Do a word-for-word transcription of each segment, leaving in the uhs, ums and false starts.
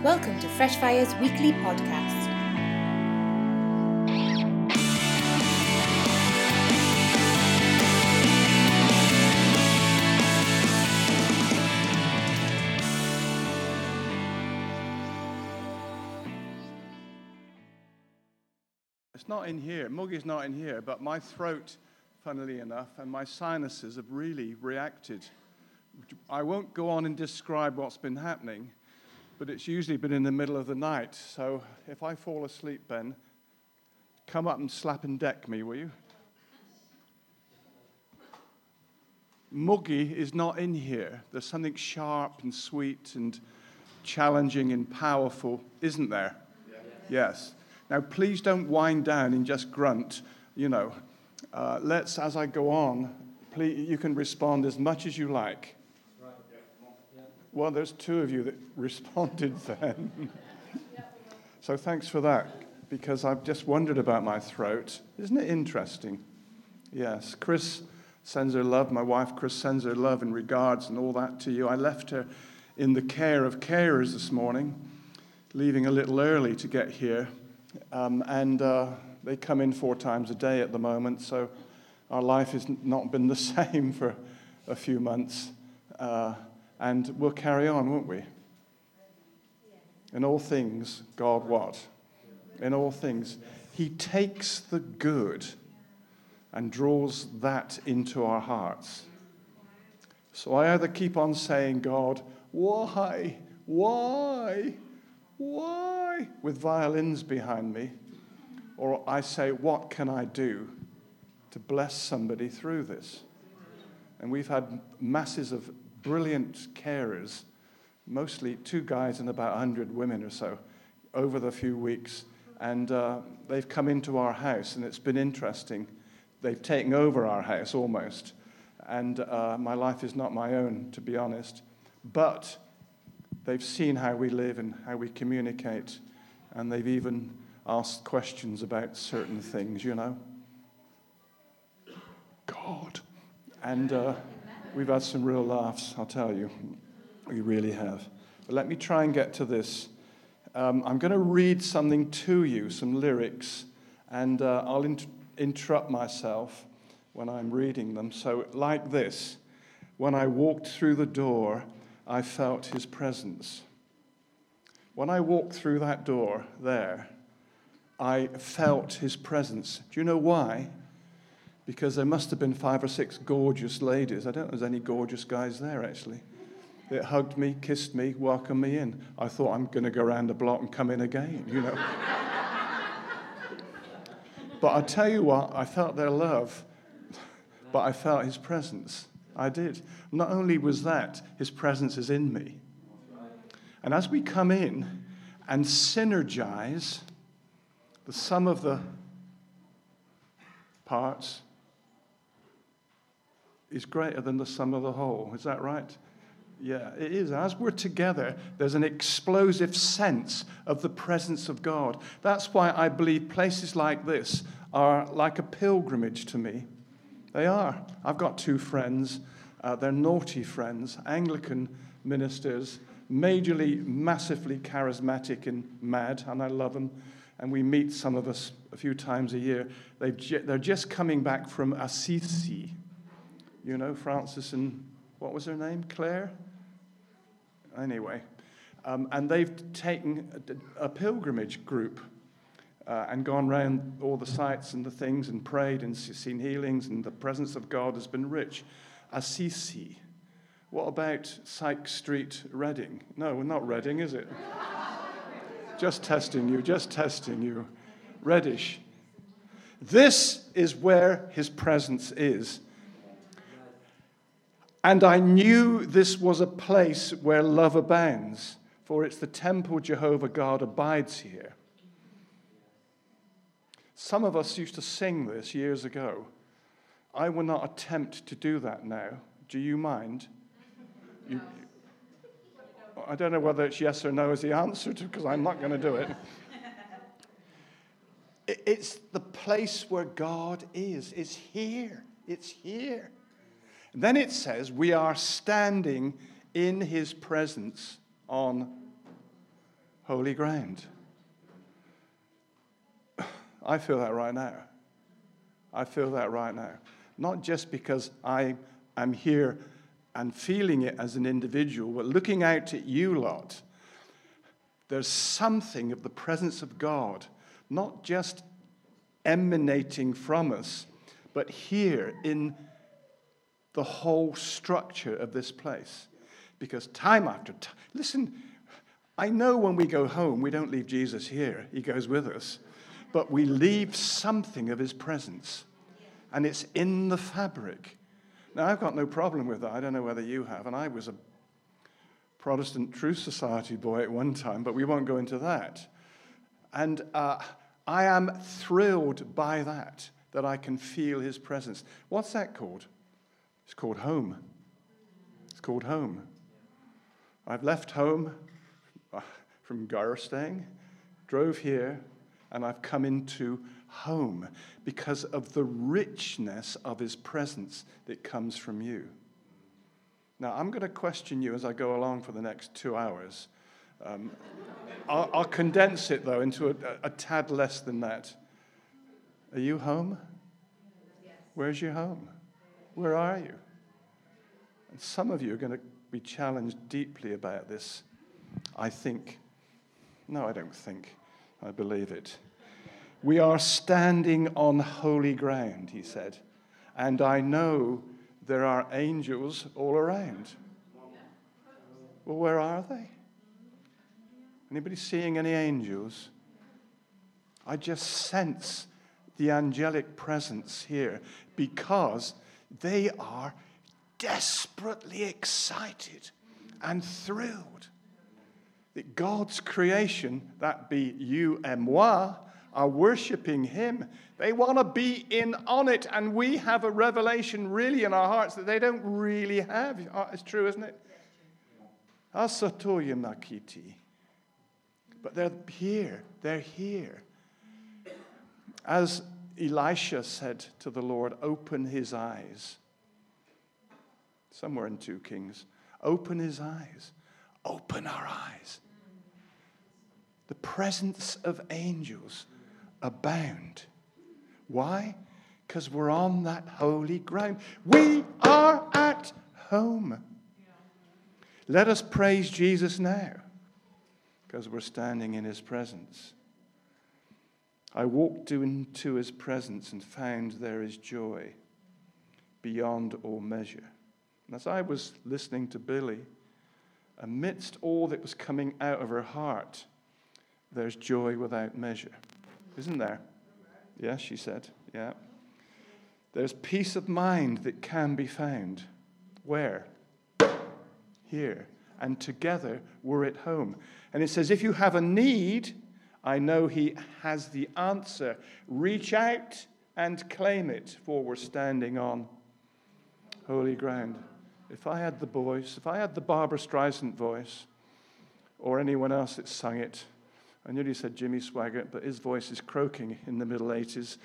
Welcome to Fresh Fire's weekly podcast. It's not in here. Muggie's not in here, but my throat, funnily enough, and my sinuses have really reacted. I won't go on and describe what's been happening, but it's usually been in the middle of the night. So if I fall asleep, Ben, come up and slap and deck me, will you? Muggie is not in here. There's something sharp and sweet and challenging and powerful, isn't there? Yeah. Yes. Now, please don't wind down and just grunt, you know. Uh, let's, as I go on, please, you can respond as much as you like. Right. Yeah. Well, there's two of you that responded then. So thanks for that, because I've just wondered about my throat. Isn't it interesting? Yes. Chris sends her love. My wife, Chris, sends her love and regards and all that to you. I left her in the care of carers this morning, leaving a little early to get here. Um, and uh, they come in four times a day at the moment, so our life has not been the same for a few months. Uh, and we'll carry on, won't we? In all things, God what? In all things. He takes the good and draws that into our hearts. So I either keep on saying, God, why? Why? Why? With violins behind me. Or I say, what can I do to bless somebody through this? And we've had masses of brilliant carers, mostly two guys and about one hundred women or so, over the few weeks. And uh, they've come into our house, and it's been interesting. They've taken over our house almost. And uh, my life is not my own, to be honest. But they've seen how we live and how we communicate, and they've even asked questions about certain things, you know. God. And uh, we've had some real laughs, I'll tell you. We really have. But let me try and get to this. Um, I'm going to read something to you, some lyrics, and uh, I'll int- interrupt myself when I'm reading them. So, like this: when I walked through the door, I felt his presence. When I walked through that door there, I felt his presence. Do you know why? Because there must have been five or six gorgeous ladies. I don't know if there's any gorgeous guys there, actually. They hugged me, kissed me, welcomed me in. I thought, I'm going to go around the block and come in again, you know. But I tell you what, I felt their love, but I felt his presence. I did. Not only was that, his presence is in me. And as we come in and synergize, the sum of the parts is greater than the sum of the whole. Is that right? Yeah, it is. As we're together, there's an explosive sense of the presence of God. That's why I believe places like this are like a pilgrimage to me. They are. I've got two friends. Uh, they're naughty friends, Anglican ministers, majorly, massively charismatic and mad, and I love them. And we meet some of us a few times a year. They've ju- they're just coming back from Assisi. You know, Francis and, what was her name? Claire? Anyway. Um, and they've taken a, a pilgrimage group Uh, and gone round all the sites and the things and prayed and seen healings, and the presence of God has been rich. Assisi. What about Syke Street, Reading? No, not Reading, is it? Just testing you, just testing you. Reddish. This is where his presence is. And I knew this was a place where love abounds, for it's the temple Jehovah God abides here. Some of us used to sing this years ago. I will not attempt to do that now. Do you mind? You, I don't know whether it's yes or no as the answer to, because I'm not going to do it. It's the place where God is. It's here. It's here. And then it says we are standing in his presence on holy ground. I feel that right now. I feel that right now. Not just because I am here and feeling it as an individual, but looking out at you lot, there's something of the presence of God, not just emanating from us, but here in the whole structure of this place. Because time after time, listen, I know when we go home, we don't leave Jesus here. He goes with us. But we leave something of his presence. And it's in the fabric. Now, I've got no problem with that. I don't know whether you have. And I was a Protestant Truth Society boy at one time, but we won't go into that. And uh, I am thrilled by that, that I can feel his presence. What's that called? It's called home. It's called home. I've left home from Garstang, drove here, and I've come into home because of the richness of his presence that comes from you. Now, I'm going to question you as I go along for the next two hours. Um, I'll, I'll condense it, though, into a, a tad less than that. Are you home? Yes. Where's your home? Where are you? And some of you are going to be challenged deeply about this. I think. No, I don't think. I believe it. We are standing on holy ground, he said. And I know there are angels all around. Well, where are they? Anybody seeing any angels? I just sense the angelic presence here because they are desperately excited and thrilled that God's creation, that be you and moi, are worshiping him. They want to be in on it, and we have a revelation really in our hearts that they don't really have. It's true, isn't it? Asatoya makiti. But they're here. They're here. As Elisha said to the Lord, open his eyes. Somewhere in two Kings. Open his eyes. Open our eyes. The presence of angels abound. Why? Because we're on that holy ground. We are at home. Let us praise Jesus now, because we're standing in his presence. I walked into his presence and found there is joy beyond all measure. And as I was listening to Billy, amidst all that was coming out of her heart, there's joy without measure. Isn't there? Yes, she said. Yeah. There's peace of mind that can be found. Where? Here. And together we're at home. And it says, if you have a need, I know he has the answer. Reach out and claim it, for we're standing on holy ground. If I had the voice, if I had the Barbara Streisand voice, or anyone else that sung it, I nearly said Jimmy Swaggart, but his voice is croaking in the middle eighties,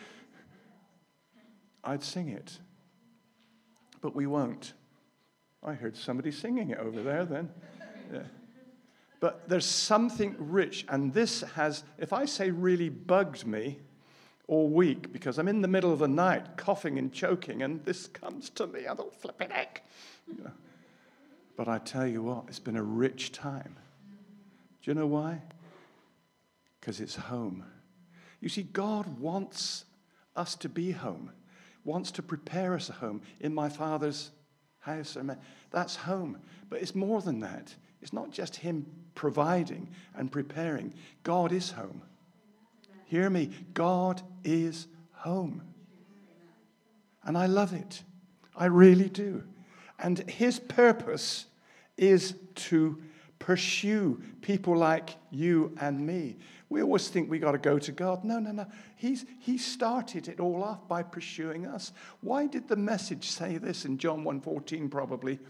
I'd sing it. But we won't. I heard somebody singing it over there then. Yeah. But there's something rich, and this has, if I say really bugged me all week, because I'm in the middle of the night coughing and choking, and this comes to me, I don't flip it heck. You know. But I tell you what, it's been a rich time. Do you know why? Because it's home. You see, God wants us to be home, wants to prepare us a home. In my Father's house, that's home. But it's more than that. It's not just him providing and preparing. God is home. Hear me. God is home. And I love it. I really do. And his purpose is to pursue people like you and me. We always think we got to go to God. No, no, no. He's, he started it all off by pursuing us. Why did the Message say this in John one fourteen probably?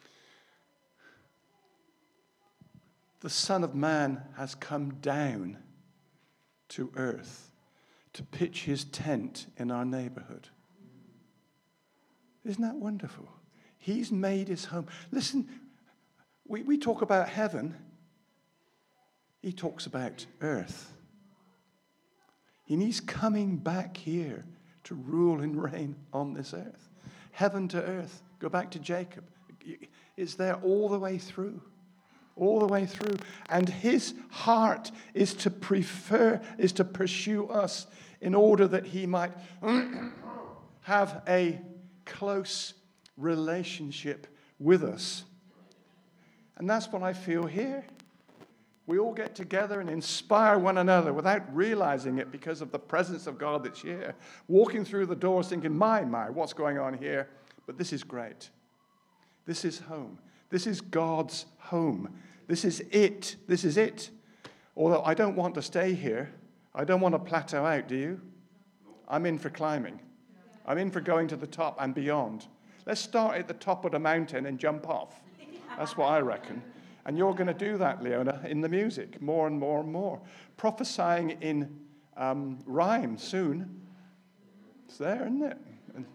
The Son of Man has come down to earth to pitch his tent in our neighborhood. Isn't that wonderful? He's made his home. Listen, we, we talk about heaven. he talks about earth. And he's coming back here to rule and reign on this earth. Heaven to earth. Go back to Jacob. It's there all the way through. All the way through. And his heart is to prefer, is to pursue us in order that he might have a close relationship with us. And that's what I feel here. We all get together and inspire one another without realizing it because of the presence of God that's here. Walking through the doors thinking, my, my, what's going on here? But this is great. This is home. This is God's home. This is it. This is it. Although I don't want to stay here. I don't want to plateau out, do you? I'm in for climbing. I'm in for going to the top and beyond. Let's start at the top of the mountain and jump off. That's what I reckon. And you're going to do that, Leona, in the music, more and more and more. Prophesying in um, rhyme soon. It's there, isn't it? And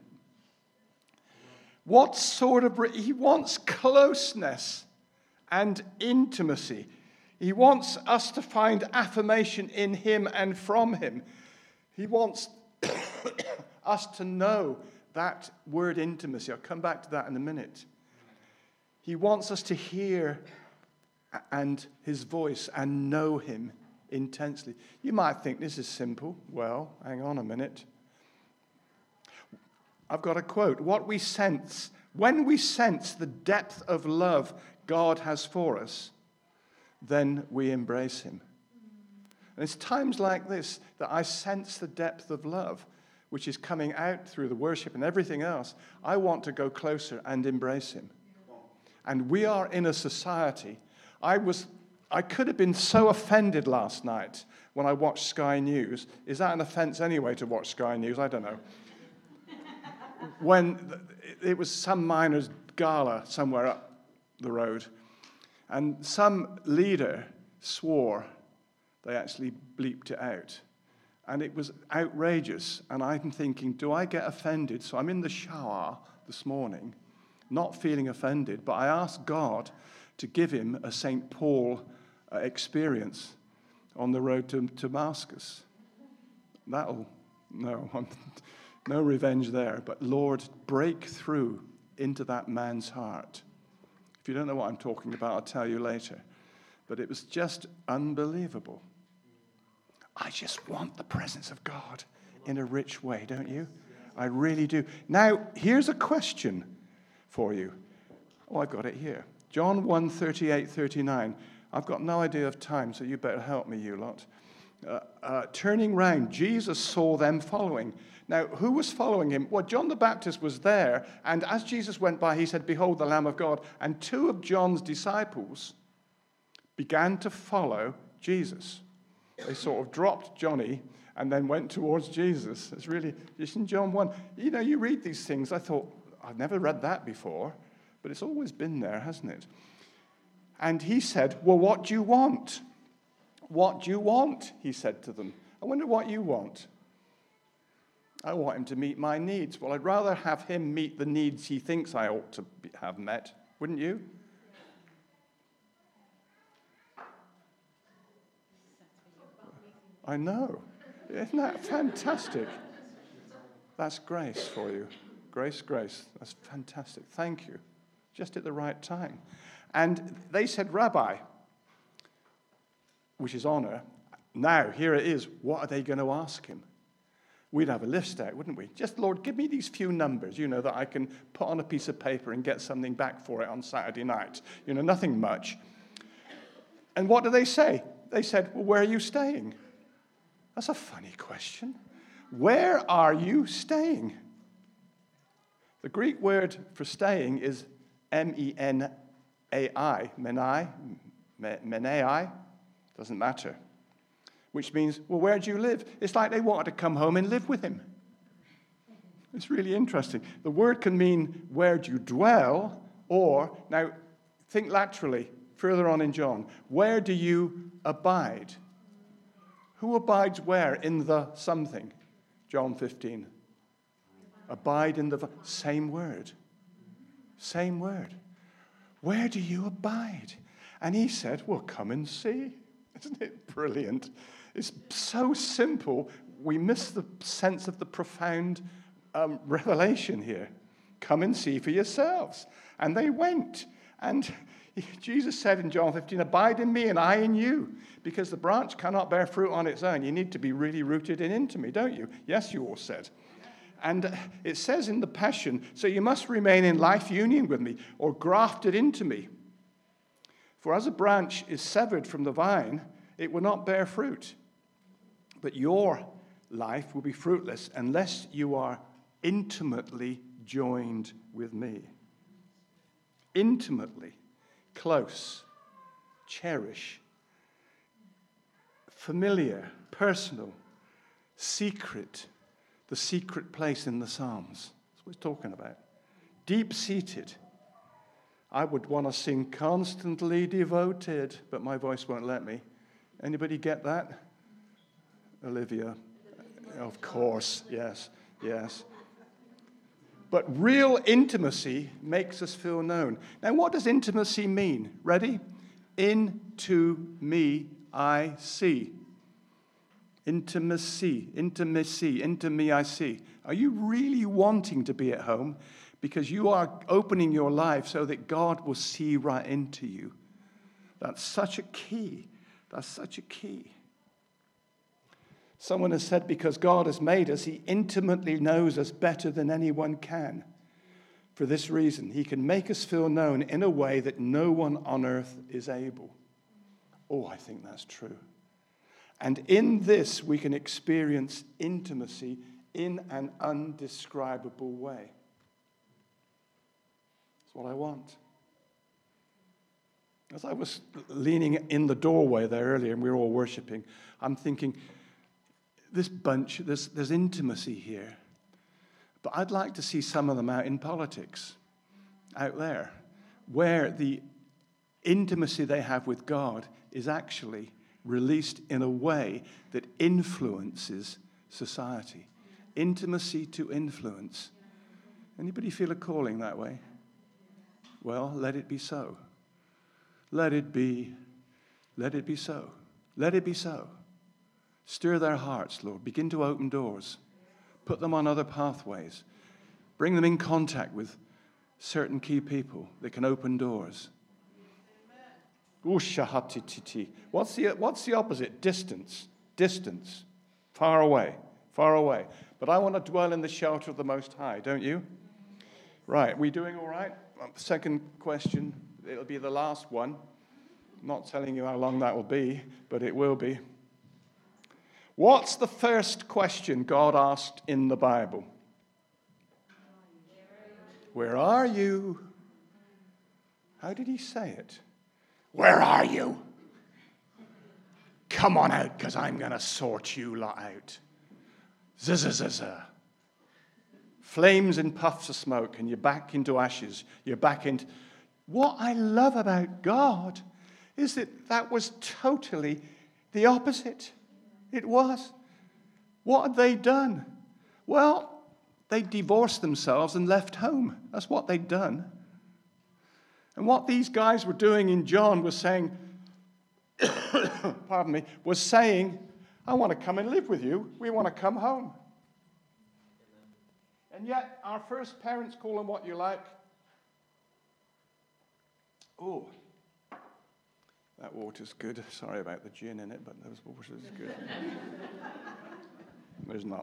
what sort of... He wants closeness and intimacy. He wants us to find affirmation in him and from him. He wants us to know that word intimacy. I'll come back to that in a minute. He wants us to hear and his voice and know him intensely. You might think this is simple. Well, hang on a minute. I've got a quote. What we sense, when we sense the depth of love God has for us, then we embrace him. And it's times like this that I sense the depth of love, which is coming out through the worship and everything else. I want to go closer and embrace him. And we are in a society. I was, I could have been so offended last night when I watched Sky News. Is that an offense anyway to watch Sky News? I don't know. When it was some miners' gala somewhere up the road, and some leader swore, they actually bleeped it out. And it was outrageous. And I'm thinking, do I get offended? So I'm in the shower this morning, not feeling offended, but I asked God to give him a Saint Paul uh, experience on the road to Damascus. That'll, no, no revenge there. But Lord, break through into that man's heart. If you don't know what I'm talking about, I'll tell you later. But it was just unbelievable. I just want the presence of God in a rich way, don't you? I really do. Now, here's a question for you. Oh, I've got it here. John one, thirty-eight, thirty-nine. I've got no idea of time, so you better help me, you lot. Uh, uh, turning round, Jesus saw them following. Now, who was following him? Well, John the Baptist was there, and as Jesus went by, he said, "Behold, the Lamb of God." And two of John's disciples began to follow Jesus. They sort of dropped Johnny and then went towards Jesus. It's really, it's in John one. You know, you read these things, I thought, I've never read that before, but it's always been there, hasn't it? And he said, "Well, what do you want? What do you want?" He said to them. "I wonder what you want." "I want him to meet my needs." "Well, I'd rather have him meet the needs he thinks I ought to be, have met. Wouldn't you?" I know. Isn't that fantastic? That's grace for you. Grace, grace. That's fantastic. Thank you. Just at the right time. And they said, "Rabbi," which is honor. Now, here it is. What are they going to ask him? We'd have a list out, wouldn't we? Just, "Lord, give me these few numbers, you know, that I can put on a piece of paper and get something back for it on Saturday night." You know, nothing much. And what do they say? They said, "Well, where are you staying?" That's a funny question. Where are you staying? The Greek word for staying is M E N A I, menai, menai, doesn't matter, which means, well, where do you live? It's like they wanted to come home and live with him. It's really interesting. The word can mean where do you dwell, or, now think laterally, further on in John, where do you abide? Who abides where? In the something. John fifteen. Abide in the... Same word. Same word. Where do you abide? And he said, "Well, come and see." Isn't it brilliant? It's so simple, we miss the sense of the profound um, revelation here. Come and see for yourselves. And they went. And Jesus said in John fifteen, abide in me and I in you, because the branch cannot bear fruit on its own. You need to be really rooted in into me, don't you? Yes, you all said. And it says in the Passion, so you must remain in life union with me or grafted into me. For as a branch is severed from the vine, it will not bear fruit. But your life will be fruitless unless you are intimately joined with me. Intimately, close, cherish, familiar, personal, secret, the secret place in the Psalms. That's what he's talking about. Deep-seated. I would want to sing constantly devoted, but my voice won't let me. Anybody get that? Olivia? Of course, yes, yes. But real intimacy makes us feel known. Now, what does intimacy mean? Ready? Into me I see. Intimacy, intimacy, into me I see. Are you really wanting to be at home? Because you are opening your life so that God will see right into you. That's such a key. That's such a key. Someone has said, because God has made us, he intimately knows us better than anyone can. For this reason, he can make us feel known in a way that no one on earth is able. Oh, I think that's true. And in this, we can experience intimacy in an undescribable way. That's what I want. As I was leaning in the doorway there earlier and we were all worshiping, I'm thinking, this bunch, there's, there's intimacy here. But I'd like to see some of them out in politics, out there, where the intimacy they have with God is actually released in a way that influences society. Intimacy to influence. Anybody feel a calling that way? Well, let it be so. Let it be. Let it be so. Let it be so. Stir their hearts, Lord. Begin to open doors. Put them on other pathways. Bring them in contact with certain key people that can open doors. What's the, what's the opposite? Distance. Distance. Far away. Far away. But I want to dwell in the shelter of the Most High, don't you? Right. We doing all right? Second question. It'll be the last one. I'm not telling you how long that will be, but it will be. What's the first question God asked in the Bible? Where are you? How did he say it? Where are you? Come on out, because I'm going to sort you lot out. Zzz-zzz-zzz. Flames and puffs of smoke, and you're back into ashes. You're back into... What I love about God is that that was totally the opposite. It was. What had they done? Well, they divorced themselves and left home. That's what they'd done. And what these guys were doing in John was saying, pardon me, was saying, I want to come and live with you. We want to come home. And yet, our first parents call them what you like. Oh, that water's good. Sorry about the gin in it, but those water's good. There's not.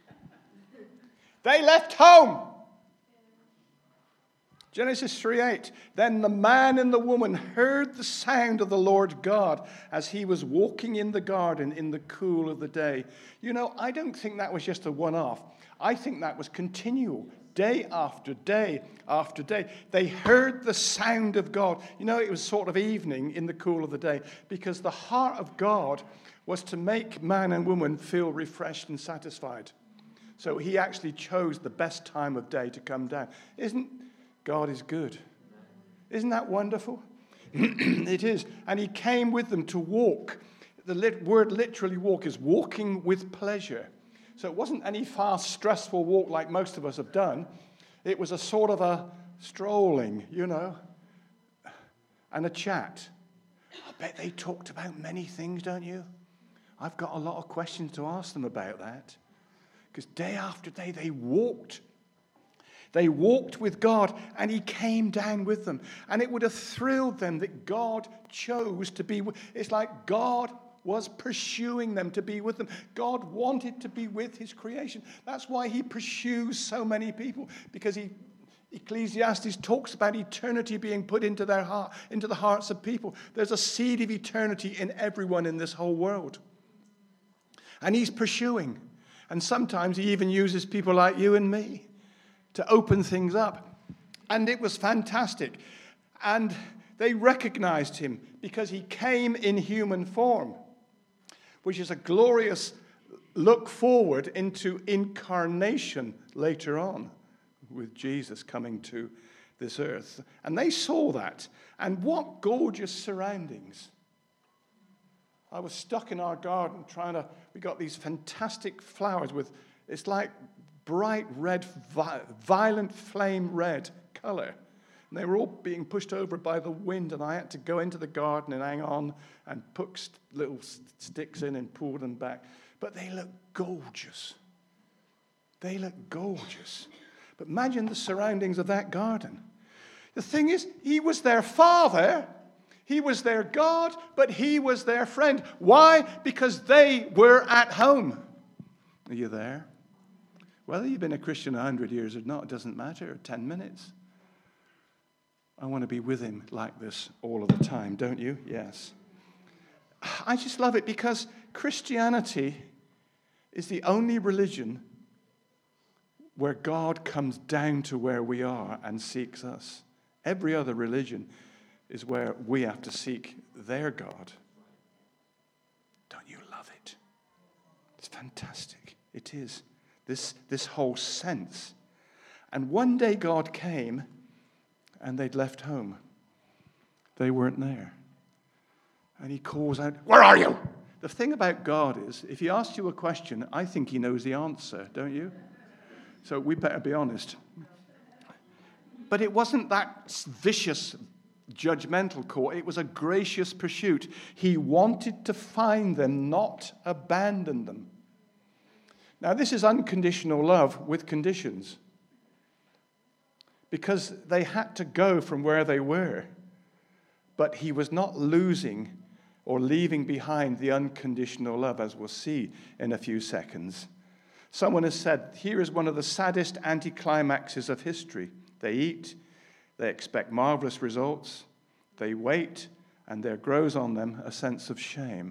They left home. Genesis three eight. Then the man and the woman heard the sound of the Lord God as he was walking in the garden in the cool of the day. You know, I don't think that was just a one-off. I think that was continual. Day after day after day. They heard the sound of God. You know, it was sort of evening in the cool of the day because the heart of God was to make man and woman feel refreshed and satisfied. So he actually chose the best time of day to come down. Isn't God is good? Isn't that wonderful? It is. And he came with them to walk. The lit- word literally walk is walking with pleasure. So it wasn't any fast, stressful walk like most of us have done. It was a sort of a strolling, you know, and a chat. bet they talked about many things, don't you? I've got a lot of questions to ask them about that. Because day after day they walked. They walked with God, and he came down with them. And it would have thrilled them that God chose to be with. It's like God was pursuing them to be with them. God wanted to be with his creation. That's why he pursues so many people, because he Ecclesiastes talks about eternity being put into their heart, into the hearts of people. There's a seed of eternity in everyone in this whole world. And he's pursuing. And sometimes he even uses people like you and me to open things up. And it was fantastic. And they recognized him because he came in human form, which is a glorious look forward into incarnation later on, with Jesus coming to this earth. And they saw that. And what gorgeous surroundings. I was stuck in our garden trying to, we got these fantastic flowers with, it's like bright red, vi- violent flame red color. And they were all being pushed over by the wind, and I had to go into the garden and hang on and put st- little sticks in and pull them back. But they look gorgeous. They look gorgeous. But imagine the surroundings of that garden. The thing is, he was their father, he was their God, but he was their friend. Why? Because they were at home. Are you there? Whether you've been a Christian a hundred years or not, it doesn't matter. Ten minutes. I want to be with him like this all of the time, don't you? Yes. I just love it because Christianity is the only religion where God comes down to where we are and seeks us. Every other religion is where we have to seek their God. Don't you love it? It's fantastic. It is. This, this whole sense. And one day God came and they'd left home. They weren't there. And he calls out, "Where are you?" The thing about God is, if he asks you a question, I think he knows the answer, don't you? So we better be honest. But it wasn't that vicious, judgmental call. It was a gracious pursuit. He wanted to find them, not abandon them. Now, this is unconditional love with conditions. Because they had to go from where they were. But he was not losing or leaving behind the unconditional love, as we'll see in a few seconds. Someone has said, here is one of the saddest anticlimaxes of history. They eat, they expect marvelous results, they wait, and there grows on them a sense of shame.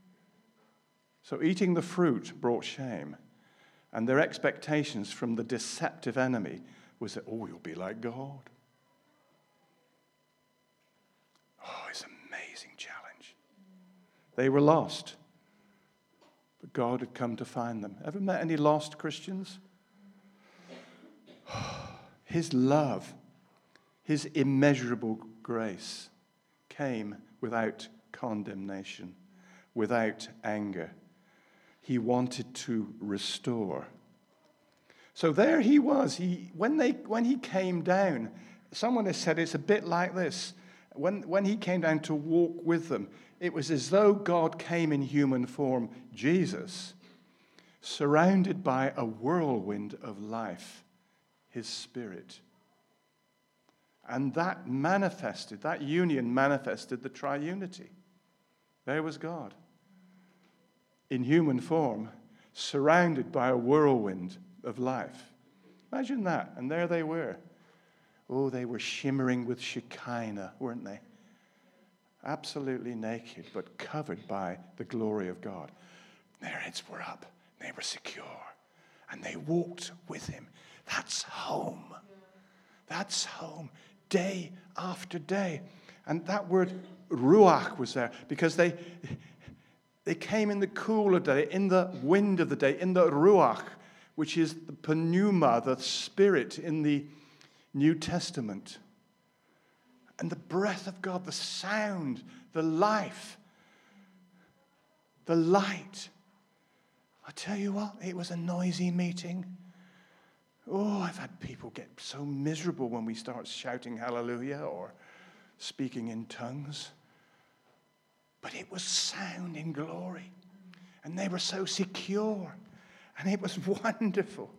So eating the fruit brought shame, and their expectations from the deceptive enemy was that, oh, you'll be like God. Oh, it's an amazing challenge. They were lost. But God had come to find them. Ever met any lost Christians? His love, his immeasurable grace came without condemnation, without anger. He wanted to restore. So there he was. He, when, they, when he came down, someone has said it's a bit like this. When, when he came down to walk with them, it was as though God came in human form, Jesus, surrounded by a whirlwind of life, his spirit. And that manifested, that union manifested the triunity. There was God in human form, surrounded by a whirlwind of life. Imagine that. And there they were. Oh, they were shimmering with Shekinah, weren't they? Absolutely naked, but covered by the glory of God. Their heads were up. They were secure. And they walked with him. That's home. That's home. Day after day. And that word ruach was there because they, they came in the cool of the day, in the wind of the day, in the ruach, which is the pneuma, the spirit in the New Testament. And the breath of God, the sound, the life, the light. I tell you what, it was a noisy meeting. Oh, I've had people get so miserable when we start shouting hallelujah or speaking in tongues. but it was sound in glory. And they were so secure. And it was wonderful.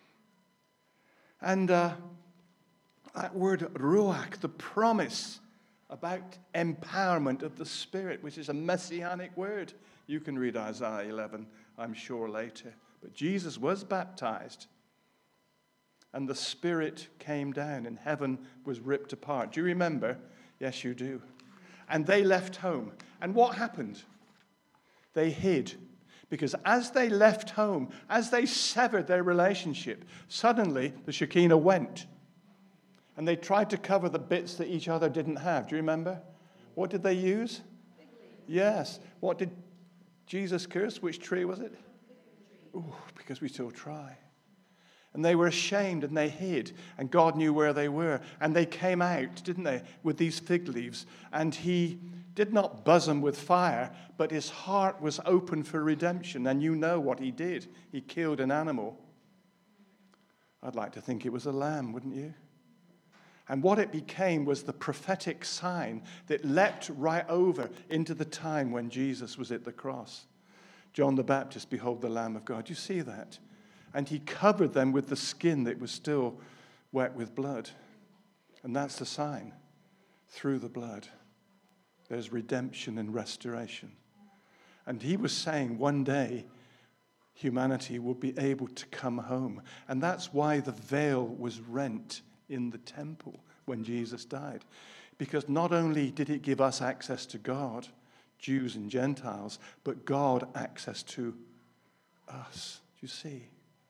And uh, that word ruach, the promise about empowerment of the Spirit, which is a messianic word. You can read Isaiah eleven, I'm sure, later. But Jesus was baptized. And the Spirit came down and heaven was ripped apart. Do you remember? Yes, you do. And they left home. And what happened? They hid. Because as they left home, as they severed their relationship, suddenly the Shekinah went. And they tried to cover the bits that each other didn't have. Do you remember? What did they use? Yes. What did Jesus curse? Which tree was it? Ooh, because we still try. And they were ashamed and they hid. And God knew where they were. And they came out, didn't they, with these fig leaves. And he did not buzz them with fire, but his heart was open for redemption. And you know what he did. He killed an animal. I'd like to think it was a lamb, wouldn't you? And what it became was the prophetic sign that leapt right over into the time when Jesus was at the cross. John the Baptist, behold the Lamb of God. You see that? And he covered them with the skin that was still wet with blood. And that's the sign. Through the blood, there's redemption and restoration. And he was saying one day, humanity will be able to come home. And that's why the veil was rent in the temple when Jesus died. Because not only did it give us access to God, Jews and Gentiles, but God access to us. Do you see?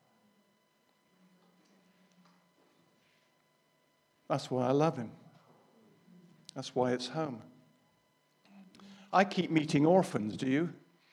That's why I love him. That's why it's home. I keep meeting orphans, do you?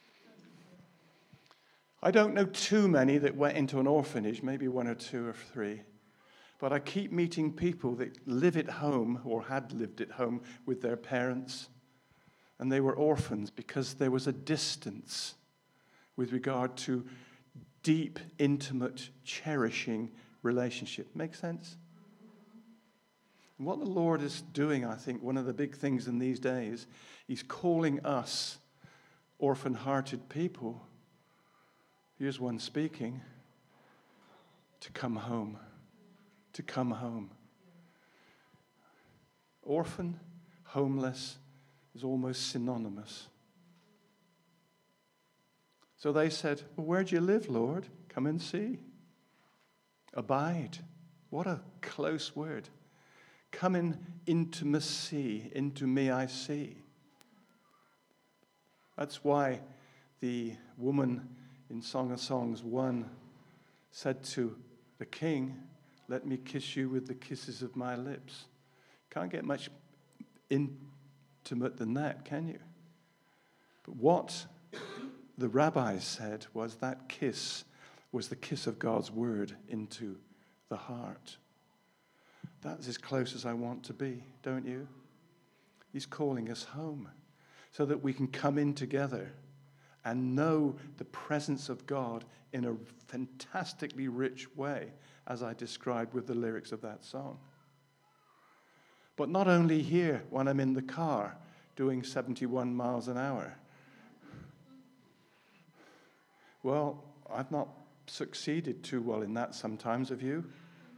I don't know too many that went into an orphanage, maybe one or two or three. But I keep meeting people that live at home or had lived at home with their parents. And they were orphans because there was a distance with regard to deep, intimate, cherishing relationship. Make sense? And what the Lord is doing, I think, one of the big things in these days, he's calling us, orphan-hearted people, here's one speaking, to come home. To come home. Orphan, homeless, is almost synonymous. So they said, well, where do you live, Lord? Come and see. Abide. What a close word. Come in intimacy. Into me I see. That's why the woman in Song of Songs one said to the king, let me kiss you with the kisses of my lips. Can't get much intimate than that, can you? But what the rabbis said was that kiss was the kiss of God's word into the heart. That's as close as I want to be, don't you? He's calling us home so that we can come in together and know the presence of God in a fantastically rich way, as I described with the lyrics of that song. But not only here, when I'm in the car doing seventy-one miles an hour. Well, I've not succeeded too well in that sometimes, have you?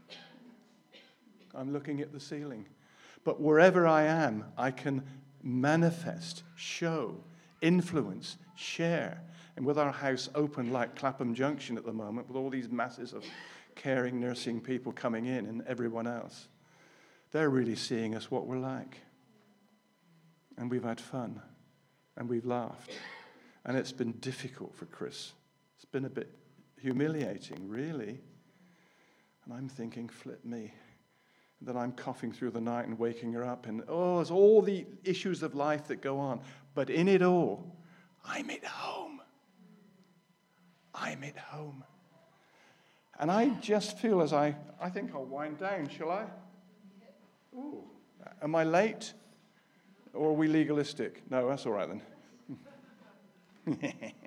I'm looking at the ceiling. But wherever I am, I can manifest, show, influence, share. And with our house open like Clapham Junction at the moment, with all these masses of caring, nursing people coming in and everyone else, they're really seeing us what we're like. And we've had fun. And we've laughed. And it's been difficult for Chris. It's been a bit humiliating, really. And I'm thinking, flip me. That I'm coughing through the night and waking her up. And, oh, there's all the issues of life that go on. But in it all, I'm at home. I'm at home. And I just feel as I, I think I'll wind down, shall I? Ooh. Am I late? Or are we legalistic? No, that's all right then.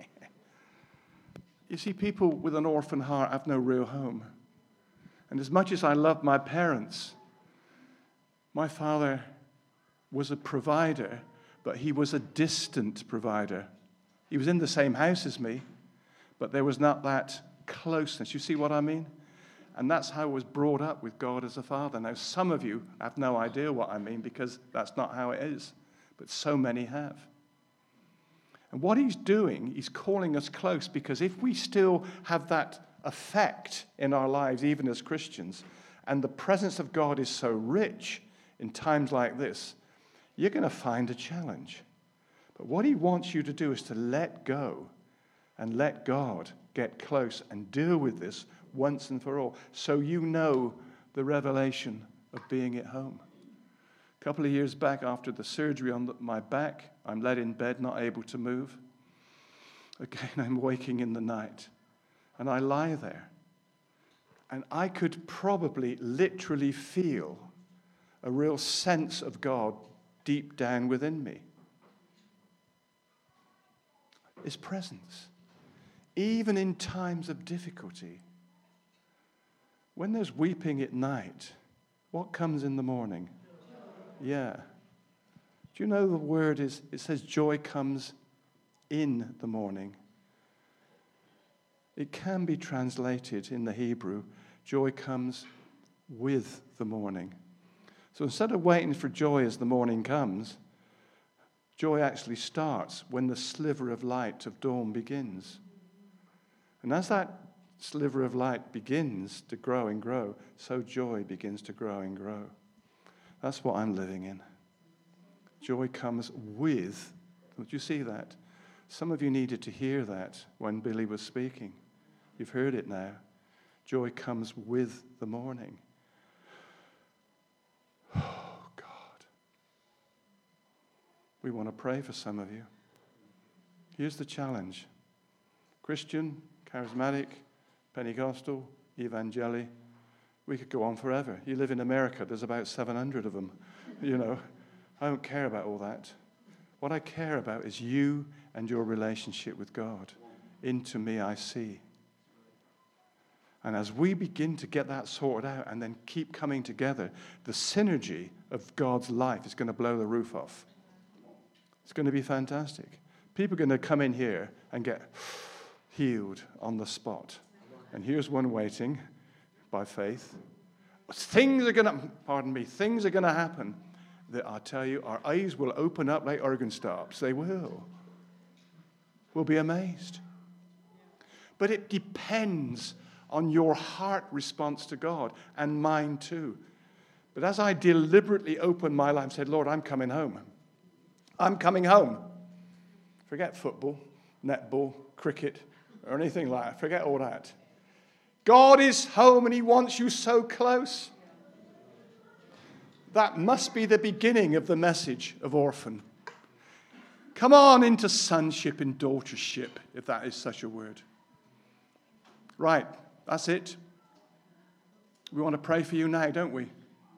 You see, people with an orphan heart have no real home. And as much as I love my parents, my father was a provider, but he was a distant provider. He was in the same house as me, but there was not that closeness. You see what I mean? And that's how I was brought up with God as a father. Now, some of you have no idea what I mean because that's not how it is, but so many have. And what he's doing, he's calling us close, because if we still have that effect in our lives, even as Christians, and the presence of God is so rich in times like this, you're going to find a challenge. But what he wants you to do is to let go and let God get close and deal with this once and for all, so you know the revelation of being at home. A couple of years back, after the surgery on my back, I'm laid in bed, not able to move. Again, I'm waking in the night, and I lie there. And I could probably literally feel a real sense of God deep down within me. His presence. Even in times of difficulty. When there's weeping at night, what comes in the morning? Yeah. Do you know the word is, it says joy comes in the morning. It can be translated in the Hebrew, joy comes with the morning. So instead of waiting for joy as the morning comes, joy actually starts when the sliver of light of dawn begins. And as that sliver of light begins to grow and grow, so joy begins to grow and grow. That's what I'm living in. Joy comes with. Did you see that? Some of you needed to hear that when Billy was speaking. You've heard it now. Joy comes with the morning. Oh, God. We want to pray for some of you. Here's the challenge. Christian, charismatic, Pentecostal, evangeli. We could go on forever. You live in America, there's about seven hundred of them. You know, I don't care about all that. What I care about is you and your relationship with God. Into me I see. And as we begin to get that sorted out and then keep coming together, the synergy of God's life is going to blow the roof off. It's going to be fantastic. People are going to come in here and get healed on the spot. And here's one waiting by faith. Things are going to, pardon me, things are going to happen that I tell you, our eyes will open up like organ stops. They will. We'll be amazed. But it depends on your heart response to God, and mine too. But as I deliberately opened my life and said, Lord, I'm coming home. I'm coming home. Forget football, netball, cricket, or anything like that. Forget all that. God is home and he wants you so close. That must be the beginning of the message of Orphan. Come on into sonship and daughtership, if that is such a word. Right, that's it. We want to pray for you now, don't we?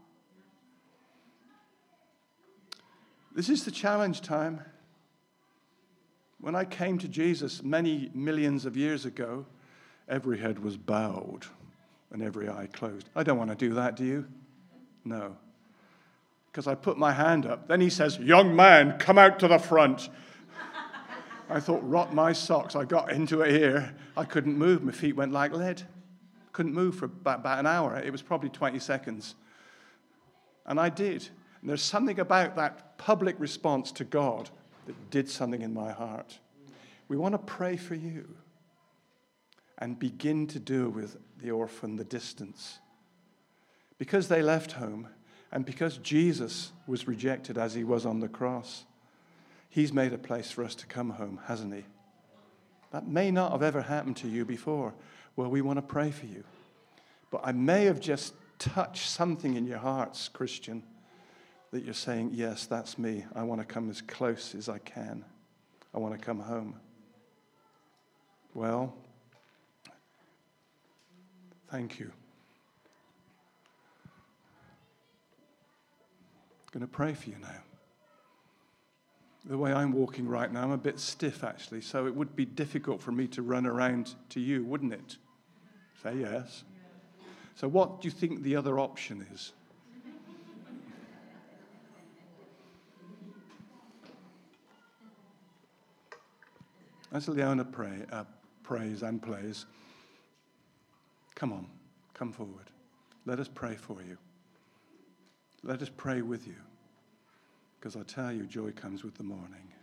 This is the challenge time. When I came to Jesus many millions of years ago, every head was bowed and every eye closed. I don't want to do that, do you? No. Because I put my hand up. Then he says, young man, come out to the front. I thought, rot my socks. I got into it here. I couldn't move. My feet went like lead. Couldn't move for about, about an hour. It was probably twenty seconds. And I did. And there's something about that public response to God that did something in my heart. We want to pray for you and begin to deal with the orphan, the distance. Because they left home, and because Jesus was rejected as he was on the cross, he's made a place for us to come home, hasn't he? That may not have ever happened to you before. Well, we want to pray for you. But I may have just touched something in your hearts, Christian, that you're saying, yes, that's me. I want to come as close as I can. I want to come home. Well, thank you. I'm going to pray for you now. The way I'm walking right now, I'm a bit stiff, actually, so it would be difficult for me to run around to you, wouldn't it? Say yes. So what do you think the other option is? As Leona pray, uh, prays and plays, come on, come forward. Let us pray for you. Let us pray with you. Because I tell you, joy comes with the morning.